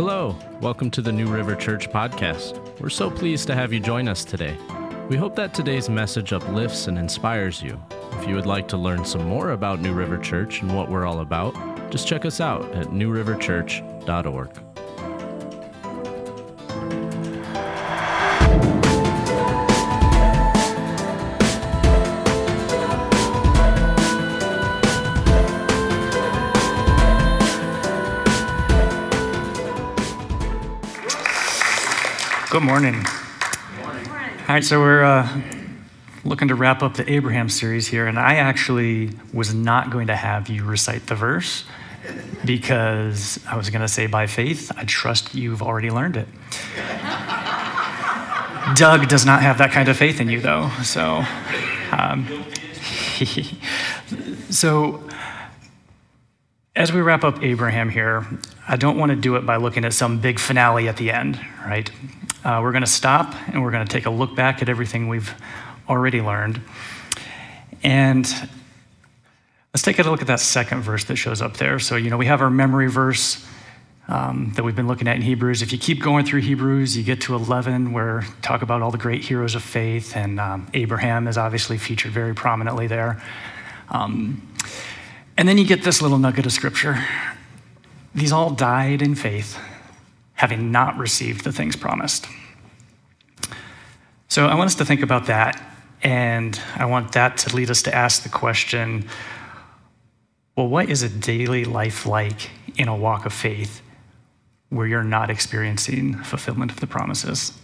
Hello, welcome to the New River Church podcast. We're so pleased to have you join us today. We hope that today's message uplifts and inspires you. If you would like to learn some more about New River Church and what we're all about, just check us out at newriverchurch.org. Good morning. All right, so we're looking to wrap up the Abraham series here, and I actually was not going to have you recite the verse because I was going to say, by faith, I trust you've already learned it. Doug does not have that kind of faith in you, though. So as we wrap up Abraham here, I don't want to do it by looking at some big finale at the end, right? We're going to stop and we're going to take a look back at everything we've already learned. And let's take a look at that second verse that shows up there. So, we have our memory verse that we've been looking at in Hebrews. If you keep going through Hebrews, you get to 11 where talk about all the great heroes of faith, and Abraham is obviously featured very prominently there. And then you get this little nugget of scripture. These all died in faith, having not received the things promised. So I want us to think about that, and I want that to lead us to ask the question, well, what is a daily life like in a walk of faith where you're not experiencing fulfillment of the promises?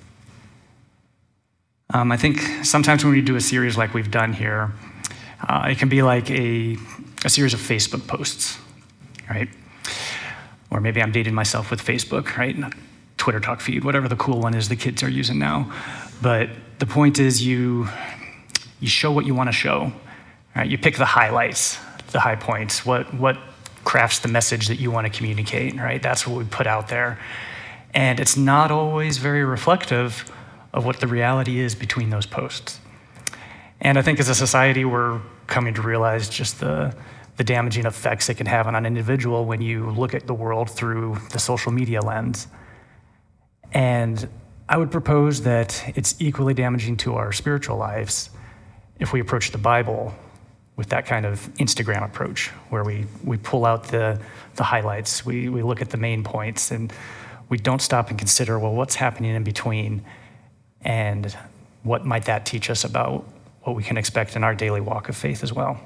I think sometimes when we do a series like we've done here, it can be like a series of Facebook posts, right? Or maybe I'm dating myself with Facebook, right? Twitter talk feed, whatever the cool one is the kids are using now. But the point is you show what you want to show, right? You pick the highlights, the high points, what crafts the message that you want to communicate, right? That's what we put out there. And it's not always very reflective of what the reality is between those posts. And I think as a society, we're coming to realize just the damaging effects it can have on an individual when you look at the world through the social media lens. And I would propose that it's equally damaging to our spiritual lives if we approach the Bible with that kind of Instagram approach, where we pull out the highlights, we look at the main points, and we don't stop and consider, well, what's happening in between, and what might that teach us about what we can expect in our daily walk of faith as well.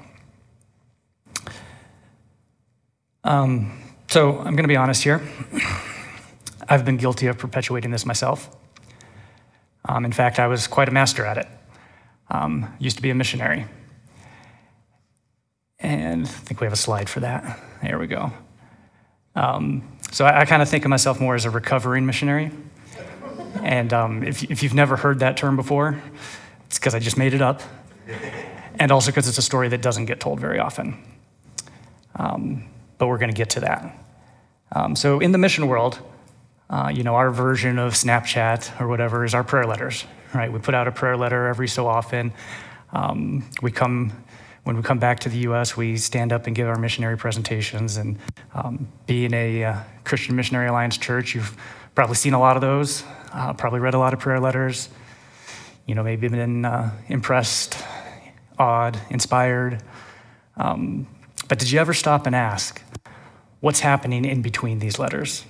So I'm going to be honest here. I've been guilty of perpetuating this myself. In fact, I was quite a master at it. Used to be a missionary. And I think we have a slide for that. There we go. So I kind of think of myself more as a recovering missionary. And if you've never heard that term before, it's because I just made it up. And also because it's a story that doesn't get told very often. But we're going to get to that. So in the mission world, our version of Snapchat or whatever is our prayer letters, right? We put out a prayer letter every so often. When we come back to the U.S., we stand up and give our missionary presentations. And being a Christian Missionary Alliance church, you've probably seen a lot of those, probably read a lot of prayer letters, maybe been impressed, awed, inspired. But did you ever stop and ask, what's happening in between these letters?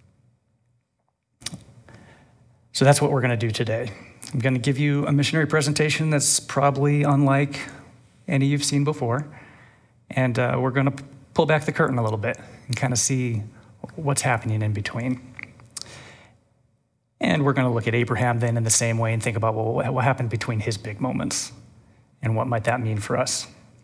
So that's what we're going to do today. I'm going to give you a missionary presentation that's probably unlike any you've seen before. And we're going to pull back the curtain a little bit and kind of see what's happening in between. And we're going to look at Abraham then in the same way and think about, well, what happened between his big moments and what might that mean for us?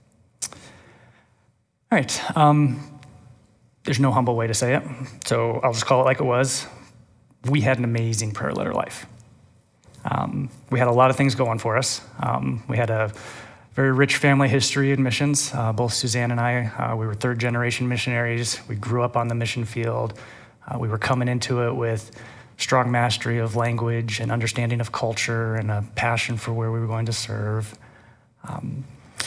All right. There's no humble way to say it, so I'll just call it like it was. We had an amazing prayer letter life. We had a lot of things going for us. We had a very rich family history in missions. Both Suzanne and I, we were third-generation missionaries. We grew up on the mission field. We were coming into it with strong mastery of language and understanding of culture and a passion for where we were going to serve.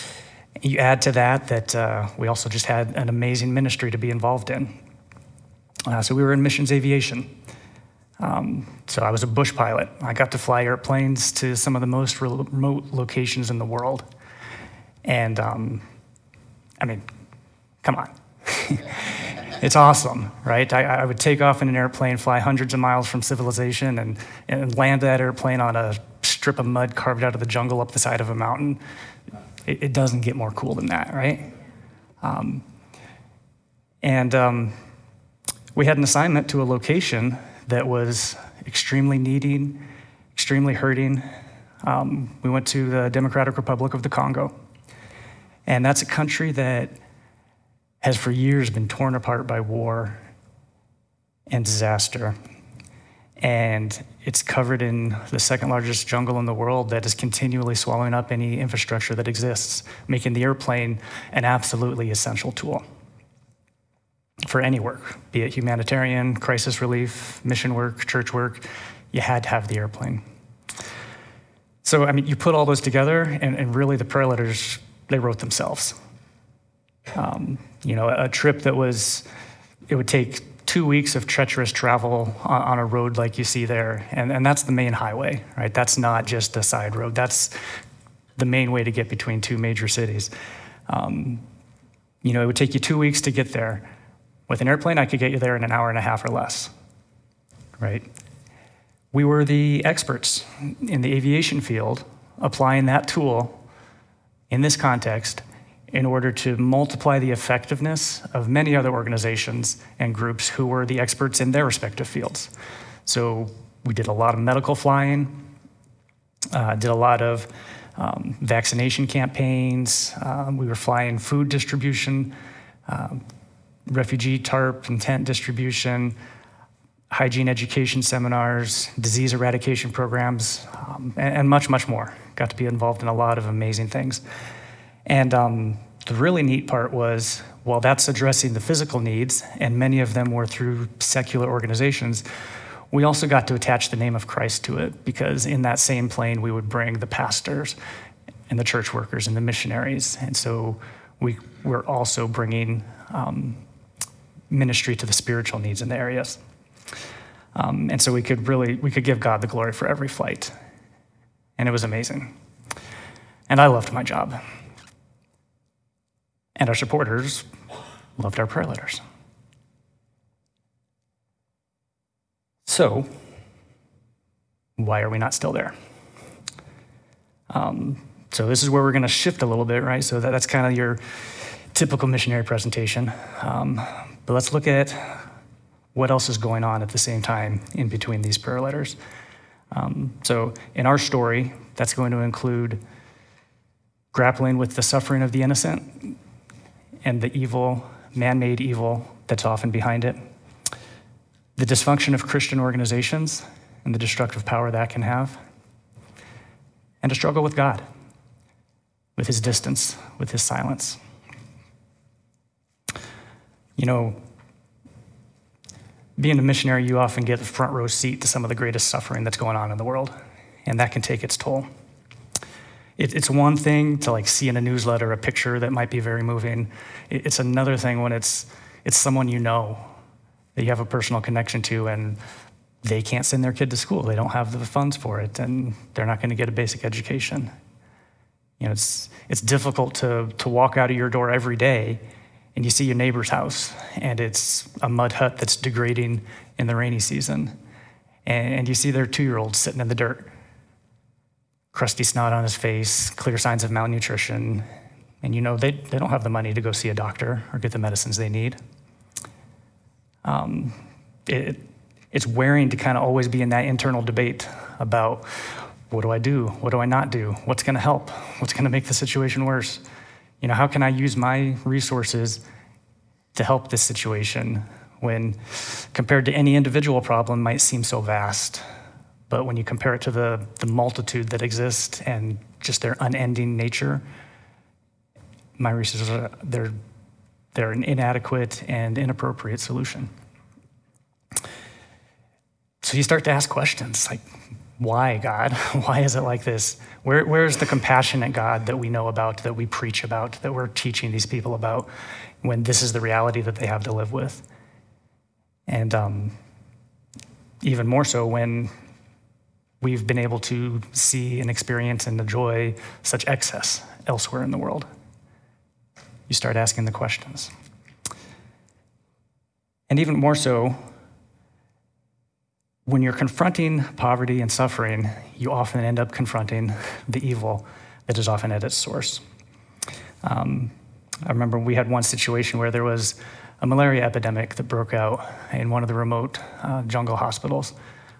You add to that we also just had an amazing ministry to be involved in. So we were in missions aviation. So I was a bush pilot. I got to fly airplanes to some of the most remote locations in the world. And I mean, come on. It's awesome, right? I would take off in an airplane, fly hundreds of miles from civilization, and land that airplane on a strip of mud carved out of the jungle up the side of a mountain. It doesn't get more cool than that, right? We had an assignment to a location that was extremely needy, extremely hurting. We went to the Democratic Republic of the Congo. And that's a country that has for years been torn apart by war and disaster. And it's covered in the second largest jungle in the world that is continually swallowing up any infrastructure that exists, making the airplane an absolutely essential tool for any work, be it humanitarian, crisis relief, mission work, church work. You had to have the airplane. So, I mean, you put all those together, and really the prayer letters, they wrote themselves. A trip it would take 2 weeks of treacherous travel on a road like you see there, and that's the main highway, right? That's not just a side road. That's the main way to get between two major cities. It would take you 2 weeks to get there. With an airplane, I could get you there in an hour and a half or less, right? We were the experts in the aviation field applying that tool in this context in order to multiply the effectiveness of many other organizations and groups who were the experts in their respective fields. So we did a lot of medical flying, did a lot of vaccination campaigns. We were flying food distribution, refugee tarp and tent distribution, hygiene education seminars, disease eradication programs, and much, much more. Got to be involved in a lot of amazing things. And the really neat part was, while that's addressing the physical needs, and many of them were through secular organizations, we also got to attach the name of Christ to it, because in that same plane, we would bring the pastors and the church workers and the missionaries. And so we're also bringing ministry to the spiritual needs in the areas. And so we could give God the glory for every flight. And it was amazing. And I loved my job. And our supporters loved our prayer letters. So, why are we not still there? So this is where we're going to shift a little bit, right? So that's kind of your typical missionary presentation. But let's look at what else is going on at the same time in between these prayer letters. So in our story, that's going to include grappling with the suffering of the innocent and the evil, man-made evil that's often behind it, the dysfunction of Christian organizations and the destructive power that can have, and a struggle with God, with his distance, with his silence. Being a missionary, you often get a front row seat to some of the greatest suffering that's going on in the world, and that can take its toll. It's one thing to see in a newsletter a picture that might be very moving. It's another thing when it's someone you know that you have a personal connection to, and they can't send their kid to school. They don't have the funds for it, and they're not going to get a basic education. It's difficult to walk out of your door every day and you see your neighbor's house, and it's a mud hut that's degrading in the rainy season. And you see their 2-year-old sitting in the dirt, crusty snot on his face, clear signs of malnutrition, and they don't have the money to go see a doctor or get the medicines they need. It's wearing to kind of always be in that internal debate about, what do I do? What do I not do? What's going to help? What's going to make the situation worse? How can I use my resources to help this situation when, compared to any individual problem, might seem so vast? But when you compare it to the multitude that exists and just their unending nature, my resources they're an inadequate and inappropriate solution. So you start to ask questions like, why, God? Why is it like this? Where's the compassionate God that we know about, that we preach about, that we're teaching these people about, when this is the reality that they have to live with? And even more so when we've been able to see and experience and enjoy such excess elsewhere in the world. You start asking the questions. And even more so, when you're confronting poverty and suffering, you often end up confronting the evil that is often at its source. I remember we had one situation where there was a malaria epidemic that broke out in one of the remote jungle hospitals.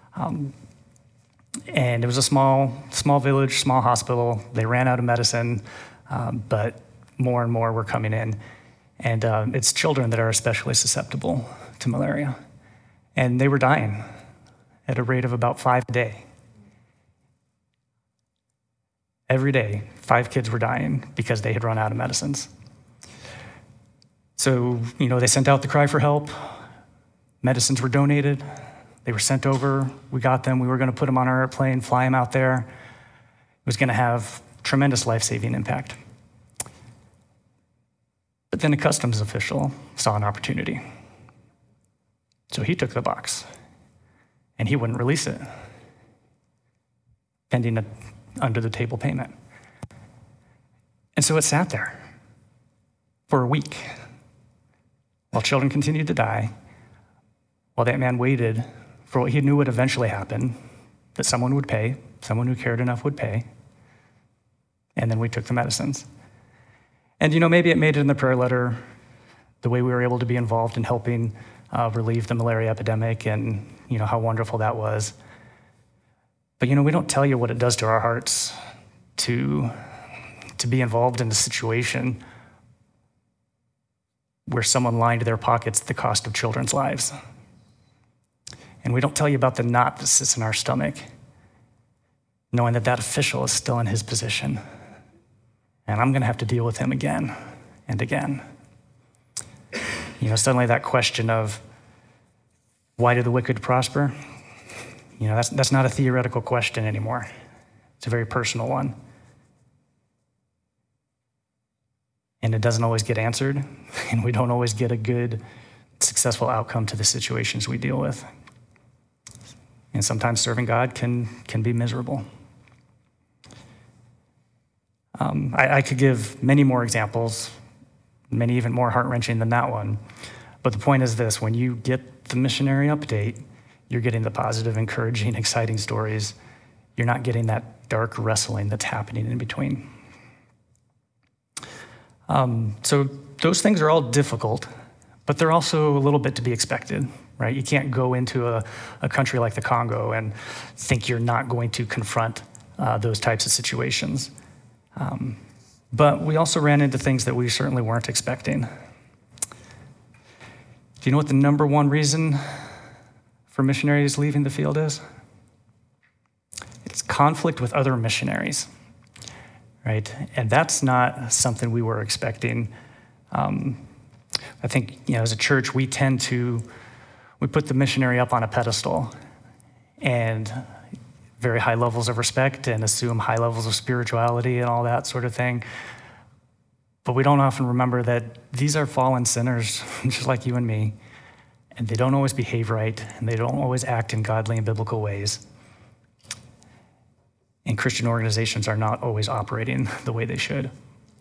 And it was a small village, small hospital. They ran out of medicine, but more and more were coming in. And it's children that are especially susceptible to malaria. And they were dying at a rate of about 5 a day. Every day, 5 kids were dying because they had run out of medicines. So, they sent out the cry for help. Medicines were donated. They were sent over. We got them. We were going to put them on our airplane, fly them out there. It was going to have tremendous life-saving impact. But then a customs official saw an opportunity. So he took the box, and he wouldn't release it, pending an under-the-table payment. And so it sat there for a week while children continued to die, while that man waited for what he knew would eventually happen, that someone would pay, someone who cared enough would pay, and then we took the medicines. And maybe it made it in the prayer letter, the way we were able to be involved in helping relieve the malaria epidemic and how wonderful that was. But we don't tell you what it does to our hearts to be involved in a situation where someone lined their pockets at the cost of children's lives. And we don't tell you about the knot that sits in our stomach, knowing that official is still in his position. And I'm going to have to deal with him again and again. Suddenly that question of, why do the wicked prosper? That's not a theoretical question anymore. It's a very personal one. And it doesn't always get answered, and we don't always get a good, successful outcome to the situations we deal with. And sometimes serving God can be miserable. I could give many more examples, many even more heart-wrenching than that one. But the point is this: when you get the missionary update, you're getting the positive, encouraging, exciting stories. You're not getting that dark wrestling that's happening in between. So those things are all difficult, but they're also a little bit to be expected, right? You can't go into a country like the Congo and think you're not going to confront those types of situations. But we also ran into things that we certainly weren't expecting. Do you know what the number one reason for missionaries leaving the field is? It's conflict with other missionaries, right? And that's not something we were expecting. I think, as a church, we put the missionary up on a pedestal and very high levels of respect and assume high levels of spirituality and all that sort of thing. But we don't often remember that these are fallen sinners, just like you and me, and they don't always behave right, and they don't always act in godly and biblical ways. And Christian organizations are not always operating the way they should.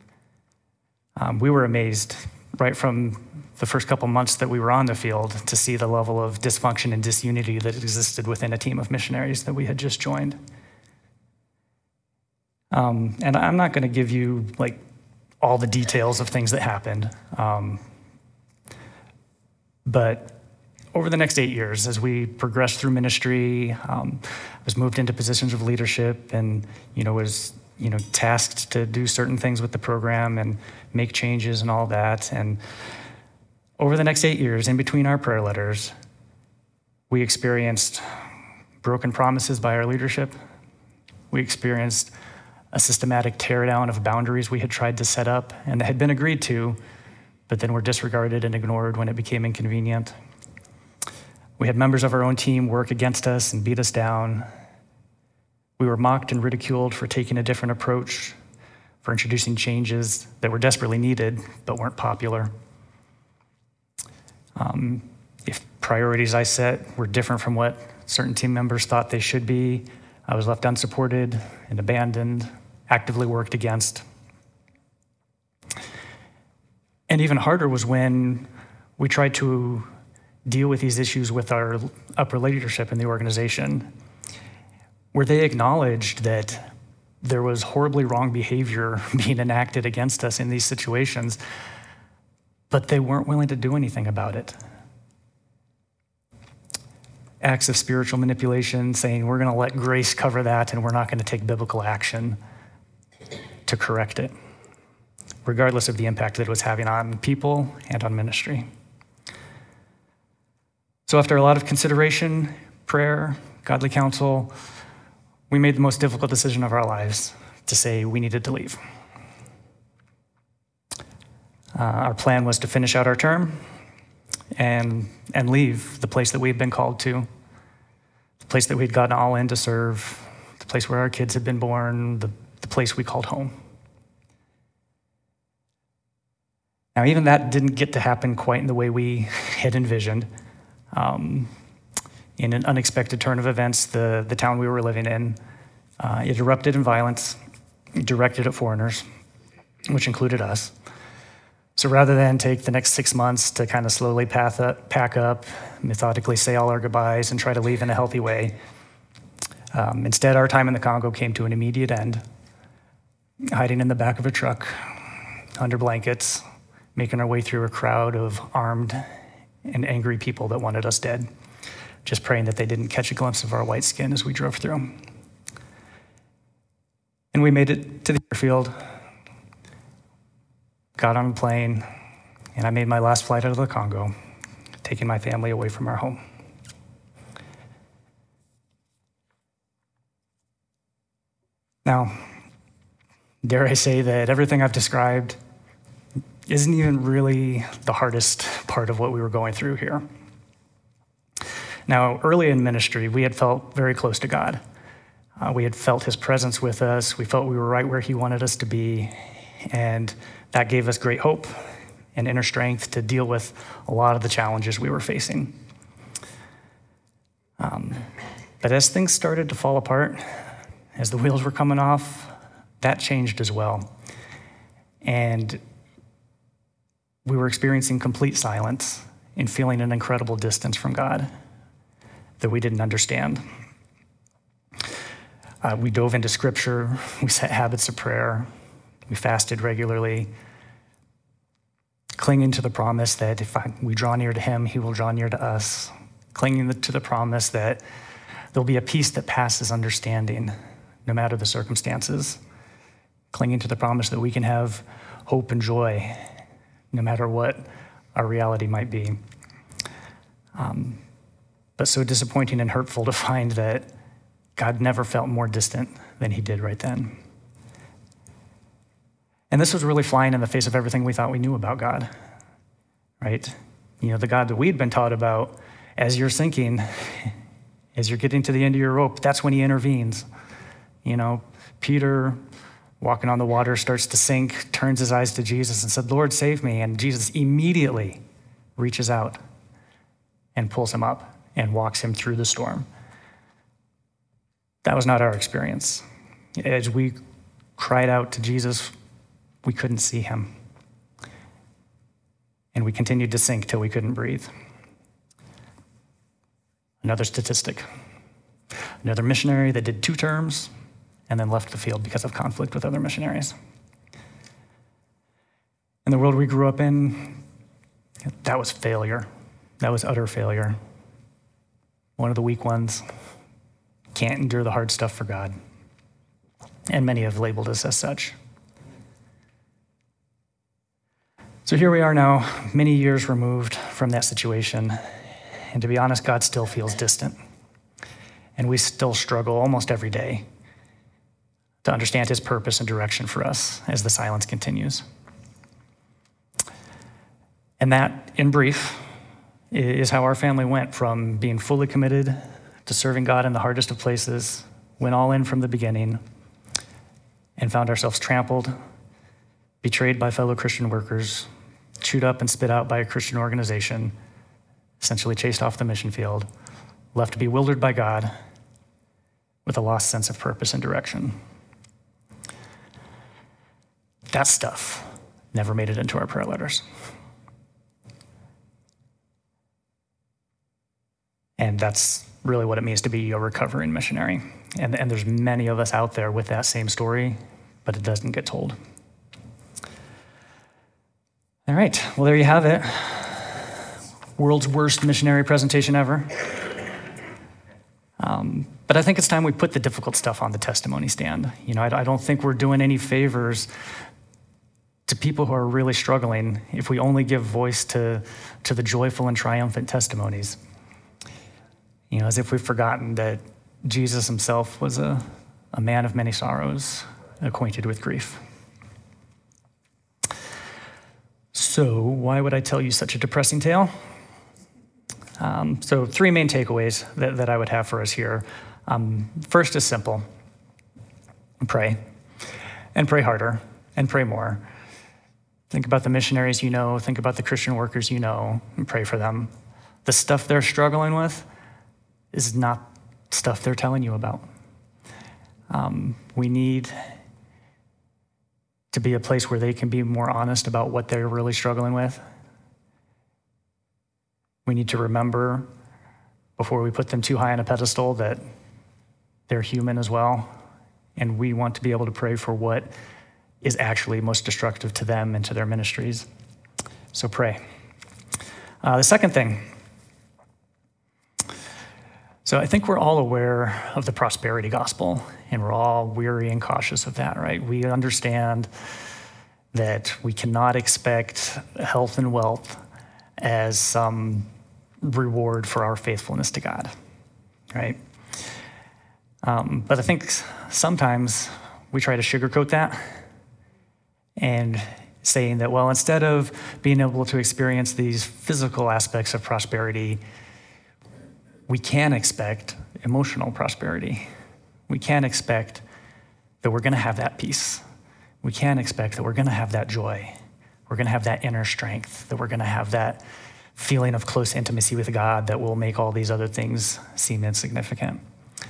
We were amazed right from the first couple months that we were on the field to see the level of dysfunction and disunity that existed within a team of missionaries that we had just joined. And I'm not going to give you all the details of things that happened, but over the next 8 years, as we progressed through ministry, I was moved into positions of leadership and was tasked to do certain things with the program and make changes and all that. And over the next 8 years, in between our prayer letters, we experienced broken promises by our leadership. We experienced a systematic teardown of boundaries we had tried to set up and that had been agreed to, but then were disregarded and ignored when it became inconvenient. We had members of our own team work against us and beat us down. We were mocked and ridiculed for taking a different approach, for introducing changes that were desperately needed but weren't popular. If priorities I set were different from what certain team members thought they should be, I was left unsupported and abandoned, actively worked against. And even harder was when we tried to deal with these issues with our upper leadership in the organization, where they acknowledged that there was horribly wrong behavior being enacted against us in these situations, but they weren't willing to do anything about it. Acts of spiritual manipulation, saying we're going to let grace cover that and we're not going to take biblical action to correct it, regardless of the impact that it was having on people and on ministry. So after a lot of consideration, prayer, godly counsel, we made the most difficult decision of our lives to say we needed to leave. Our plan was to finish out our term and leave the place that we had been called to, the place that we'd gotten all in to serve, the place where our kids had been born, the place we called home. Now, even that didn't get to happen quite in the way we had envisioned. In an unexpected turn of events, the town we were living in, it erupted in violence directed at foreigners, which included us. So rather than take the next 6 months to kind of slowly pack up, methodically say all our goodbyes, and try to leave in a healthy way, instead our time in the Congo came to an immediate end, hiding in the back of a truck, under blankets, making our way through a crowd of armed and angry people that wanted us dead, just praying that they didn't catch a glimpse of our white skin as we drove through. And we made it to the airfield, got on a plane, and I made my last flight out of the Congo, taking my family away from our home. Now, dare I say that everything I've described isn't even really the hardest part of what we were going through here. Now, early in ministry, we had felt very close to God. We had felt his presence with us. We felt we were right where he wanted us to be. And that gave us great hope and inner strength to deal with a lot of the challenges we were facing. But as things started to fall apart, as the wheels were coming off, that changed as well. And we were experiencing complete silence and feeling an incredible distance from God that we didn't understand. We dove into scripture, we set habits of prayer, we fasted regularly, clinging to the promise that if we draw near to him, he will draw near to us, clinging to the promise that there'll be a peace that passes understanding, no matter the circumstances, clinging to the promise that we can have hope and joy, no matter what our reality might be. But so disappointing and hurtful to find that God never felt more distant than he did right then. And this was really flying in the face of everything we thought we knew about God, right? You know, the God that we'd been taught about, as you're sinking, as you're getting to the end of your rope, that's when he intervenes. You know, Peter, walking on the water, starts to sink, turns his eyes to Jesus and said, "Lord, save me." And Jesus immediately reaches out and pulls him up and walks him through the storm. That was not our experience. As we cried out to Jesus, we couldn't see him. And we continued to sink till we couldn't breathe. Another statistic. Another missionary that did 2 terms and then left the field because of conflict with other missionaries. In the world we grew up in, that was failure. That was utter failure. One of the weak ones, can't endure the hard stuff for God. And many have labeled us as such. So here we are now, many years removed from that situation. And to be honest, God still feels distant. And we still struggle almost every day to understand his purpose and direction for us as the silence continues. And that, in brief, is how our family went from being fully committed to serving God in the hardest of places, went all in from the beginning, and found ourselves trampled, betrayed by fellow Christian workers, chewed up and spit out by a Christian organization, essentially chased off the mission field, left bewildered by God with a lost sense of purpose and direction. That stuff never made it into our prayer letters. And that's really what it means to be a recovering missionary. And there's many of us out there with that same story, but it doesn't get told. All right, well, there you have it. World's worst missionary presentation ever. But I think it's time we put the difficult stuff on the testimony stand. I don't think we're doing any favors to people who are really struggling if we only give voice to the joyful and triumphant testimonies. As if we've forgotten that Jesus himself was a man of many sorrows, acquainted with grief. So why would I tell you such a depressing tale? So 3 main takeaways that I would have for us here. First is simple. Pray. And pray harder. And pray more. Think about the missionaries you know. Think about the Christian workers you know. And pray for them. The stuff they're struggling with is not stuff they're telling you about. We need to be a place where they can be more honest about what they're really struggling with. We need to remember, before we put them too high on a pedestal, that they're human as well. And we want to be able to pray for what is actually most destructive to them and to their ministries. So pray. The second thing, so I think we're all aware of the prosperity gospel, and we're all weary and cautious of that, right? We understand that we cannot expect health and wealth as some reward for our faithfulness to God, right? But I think sometimes we try to sugarcoat that and saying that, well, instead of being able to experience these physical aspects of prosperity, we can expect emotional prosperity. We can expect that we're going to have that peace. We can expect that we're going to have that joy. We're going to have that inner strength, that we're going to have that feeling of close intimacy with God that will make all these other things seem insignificant.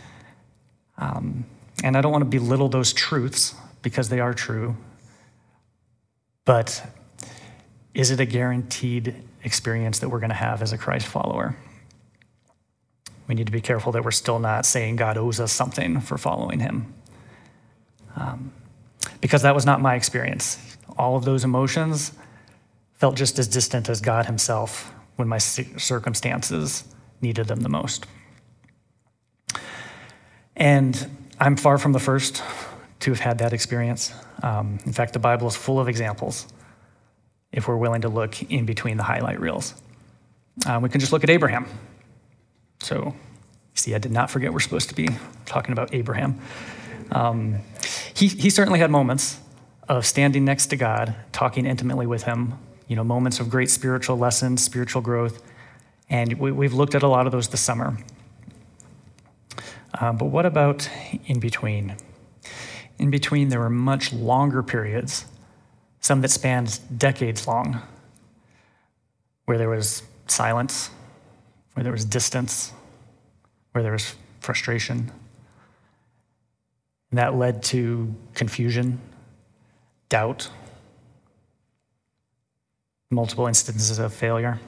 And I don't want to belittle those truths because they are true, but is it a guaranteed experience that we're going to have as a Christ follower? We need to be careful that we're still not saying God owes us something for following him. Because that was not my experience. All of those emotions felt just as distant as God himself when my circumstances needed them the most. And I'm far from the first to have had that experience. In fact, the Bible is full of examples if we're willing to look in between the highlight reels. We can just look at Abraham. So, see, I did not forget we're supposed to be talking about Abraham. He certainly had moments of standing next to God, talking intimately with him, moments of great spiritual lessons, spiritual growth, and we've looked at a lot of those this summer. But what about in between? In between, there were much longer periods, some that spanned decades long, where there was silence, where there was distance, where there was frustration. And that led to confusion, doubt, multiple instances of failure.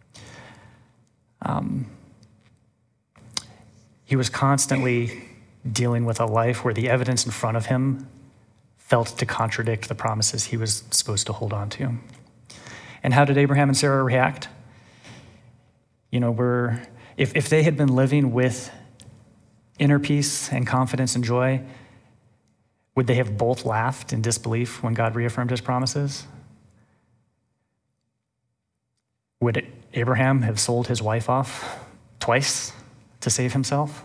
He was constantly dealing with a life where the evidence in front of him felt to contradict the promises he was supposed to hold on to. And how did Abraham and Sarah react? If they had been living with inner peace and confidence and joy, would they have both laughed in disbelief when God reaffirmed his promises? Would Abraham have sold his wife off twice to save himself?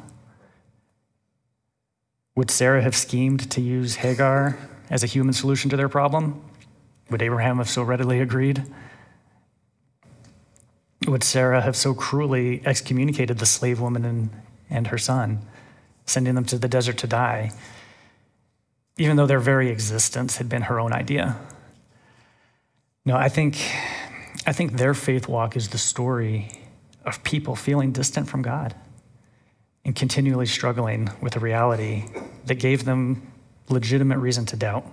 Would Sarah have schemed to use Hagar as a human solution to their problem? Would Abraham have so readily agreed? Would Sarah have so cruelly excommunicated the slave woman and her son, sending them to the desert to die, even though their very existence had been her own idea? No, I think their faith walk is the story of people feeling distant from God and continually struggling with a reality that gave them legitimate reason to doubt.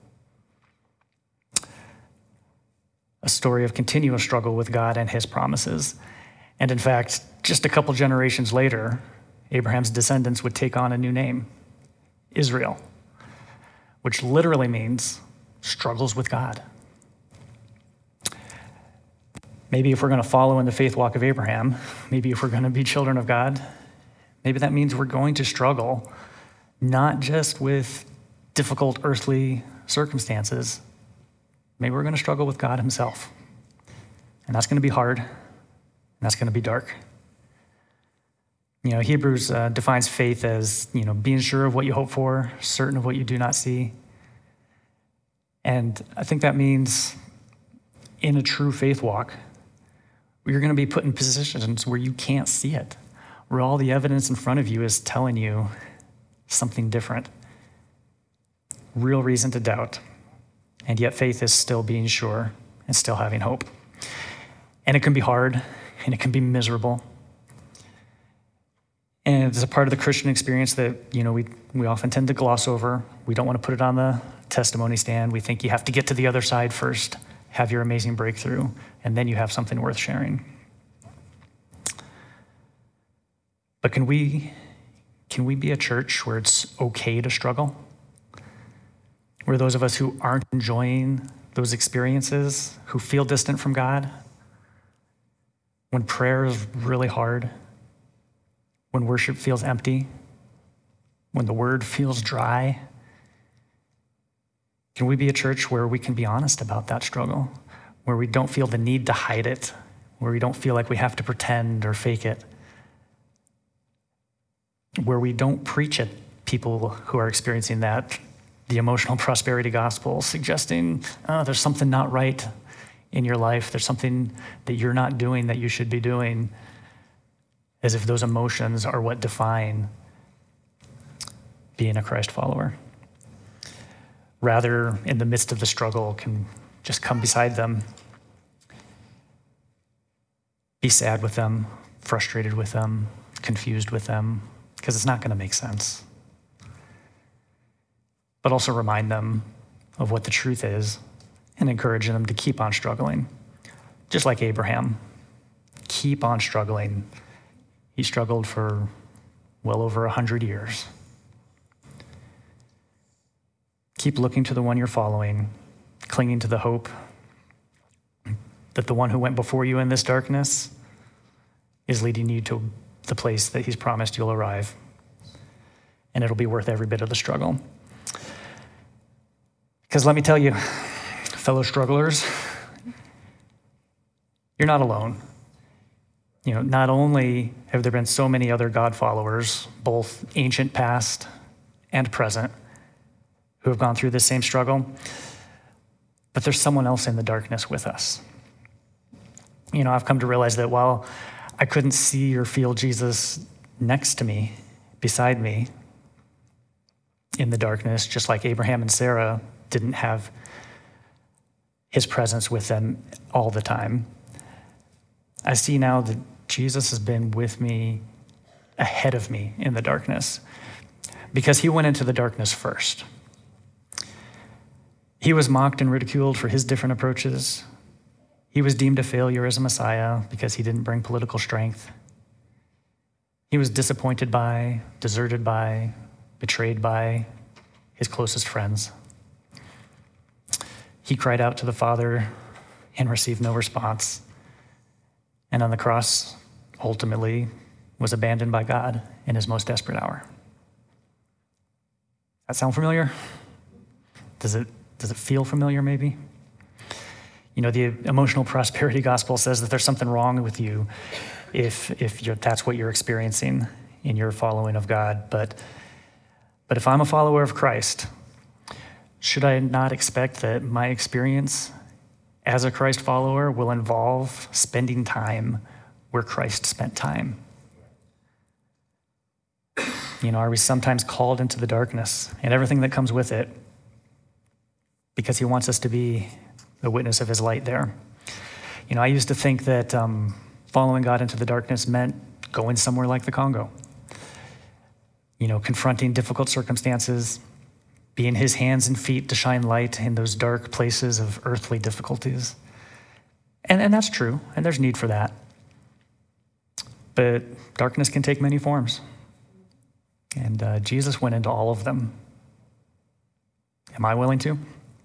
A story of continuous struggle with God and his promises. And in fact, just a couple generations later, Abraham's descendants would take on a new name, Israel, which literally means struggles with God. Maybe if we're going to follow in the faith walk of Abraham, maybe if we're going to be children of God, maybe that means we're going to struggle not just with difficult earthly circumstances. Maybe we're going to struggle with God himself. And that's going to be hard, and that's going to be dark. Hebrews defines faith as, being sure of what you hope for, certain of what you do not see. And I think that means in a true faith walk, you're going to be put in positions where you can't see it, where all the evidence in front of you is telling you something different. Real reason to doubt. And yet faith is still being sure and still having hope. And it can be hard, and it can be miserable. And it's a part of the Christian experience that, we often tend to gloss over. We don't want to put it on the testimony stand. We think you have to get to the other side first, have your amazing breakthrough, and then you have something worth sharing. But can we be a church where it's okay to struggle? Where those of us who aren't enjoying those experiences, who feel distant from God, when prayer is really hard, when worship feels empty, when the word feels dry, can we be a church where we can be honest about that struggle, where we don't feel the need to hide it, where we don't feel like we have to pretend or fake it, where we don't preach at people who are experiencing that, the emotional prosperity gospel, suggesting, there's something not right in your life, there's something that you're not doing that you should be doing, as if those emotions are what define being a Christ follower. Rather, in the midst of the struggle, can just come beside them, be sad with them, frustrated with them, confused with them, because it's not going to make sense. But also remind them of what the truth is and encourage them to keep on struggling. Just like Abraham, keep on struggling. He struggled for well over 100 years. Keep looking to the one you're following, clinging to the hope that the one who went before you in this darkness is leading you to the place that he's promised you'll arrive. And it'll be worth every bit of the struggle. Because let me tell you, fellow strugglers, you're not alone. Not only have there been so many other God followers, both ancient past and present, who have gone through this same struggle, but there's someone else in the darkness with us. I've come to realize that while I couldn't see or feel Jesus next to me, beside me, in the darkness, just like Abraham and Sarah didn't have his presence with them all the time, I see now that Jesus has been with me, ahead of me in the darkness, because he went into the darkness first. He was mocked and ridiculed for his different approaches. He was deemed a failure as a Messiah because he didn't bring political strength. He was disappointed by, deserted by, betrayed by his closest friends. He cried out to the Father and received no response. And on the cross, ultimately, was abandoned by God in his most desperate hour. That sound familiar? Does it feel familiar, maybe? The emotional prosperity gospel says that there's something wrong with you if that's what you're experiencing in your following of God. But if I'm a follower of Christ, should I not expect that my experience as a Christ follower will involve spending time where Christ spent time? Are we sometimes called into the darkness and everything that comes with it because he wants us to be the witness of his light there? I used to think that following God into the darkness meant going somewhere like the Congo. Confronting difficult circumstances, being his hands and feet to shine light in those dark places of earthly difficulties. And that's true, and there's need for that. But darkness can take many forms. And Jesus went into all of them. Am I willing to?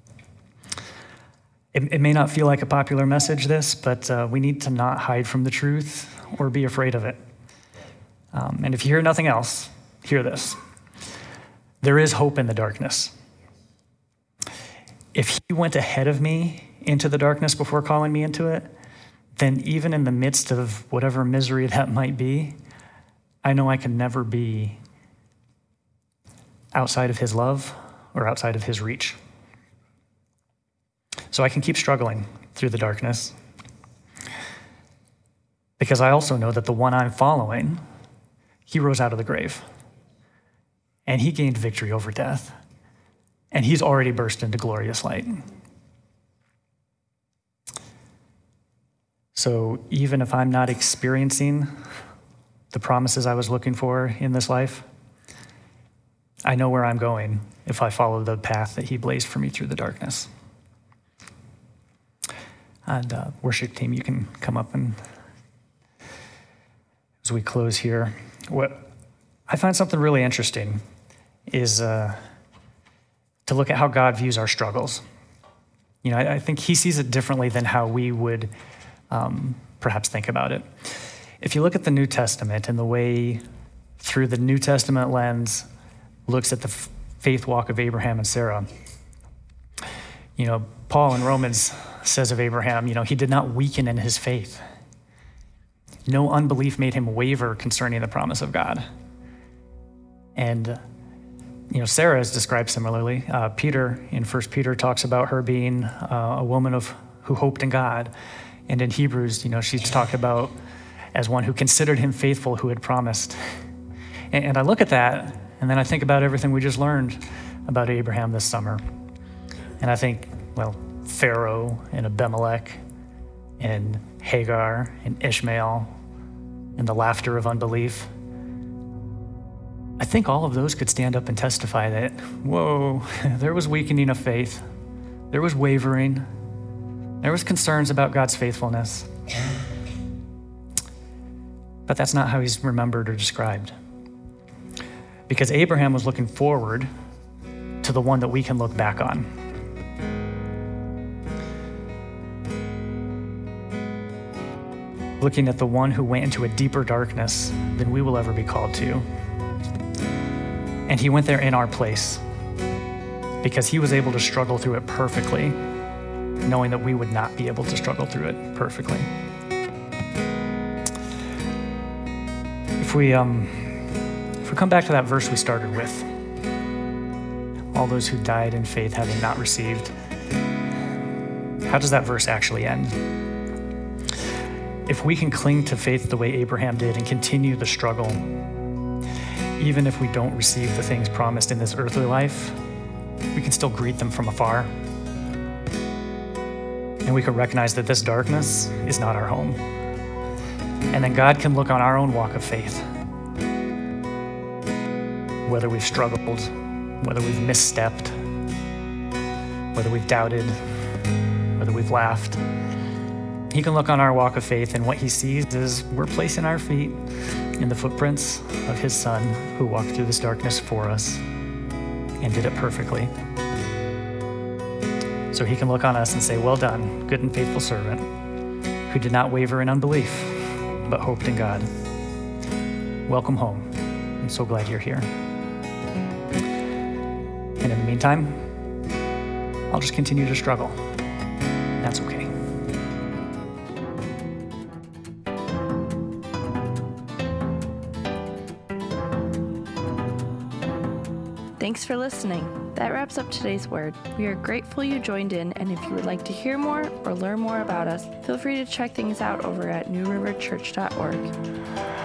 It may not feel like a popular message, this, but we need to not hide from the truth or be afraid of it. And if you hear nothing else, hear this. There is hope in the darkness. If he went ahead of me into the darkness before calling me into it, then even in the midst of whatever misery that might be, I know I can never be outside of his love or outside of his reach. So I can keep struggling through the darkness because I also know that the one I'm following, he rose out of the grave and he gained victory over death and he's already burst into glorious light. So even if I'm not experiencing the promises I was looking for in this life, I know where I'm going if I follow the path that he blazed for me through the darkness. And worship team, you can come up and as we close here. What I find something really interesting is to look at how God views our struggles. I think he sees it differently than how we would perhaps think about it. If you look at the New Testament and the way through the New Testament lens looks at the faith walk of Abraham and Sarah, Paul in Romans says of Abraham, he did not weaken in his faith. No unbelief made him waver concerning the promise of God. And, Sarah is described similarly. Peter, in 1 Peter, talks about her being a woman who hoped in God. And in Hebrews, she's talked about as one who considered him faithful who had promised. And I look at that, and then I think about everything we just learned about Abraham this summer. And I think, Pharaoh and Abimelech and Hagar and Ishmael and the laughter of unbelief. I think all of those could stand up and testify that, there was weakening of faith. There was wavering. There was concerns about God's faithfulness. But that's not how he's remembered or described. Because Abraham was looking forward to the one that we can look back on. Looking at the one who went into a deeper darkness than we will ever be called to. And he went there in our place because he was able to struggle through it perfectly, knowing that we would not be able to struggle through it perfectly. If we come back to that verse we started with, all those who died in faith having not received, how does that verse actually end? If we can cling to faith the way Abraham did and continue the struggle, even if we don't receive the things promised in this earthly life, we can still greet them from afar. And we can recognize that this darkness is not our home. And then God can look on our own walk of faith, whether we've struggled, whether we've misstepped, whether we've doubted, whether we've laughed. He can look on our walk of faith, and what he sees is we're placing our feet in the footprints of his son who walked through this darkness for us and did it perfectly. So he can look on us and say, well done, good and faithful servant, who did not waver in unbelief, but hoped in God. Welcome home. I'm so glad you're here. And in the meantime, I'll just continue to struggle. That's okay. Thanks for listening. That wraps up today's word. We are grateful you joined in, and if you would like to hear more or learn more about us, feel free to check things out over at newriverchurch.org.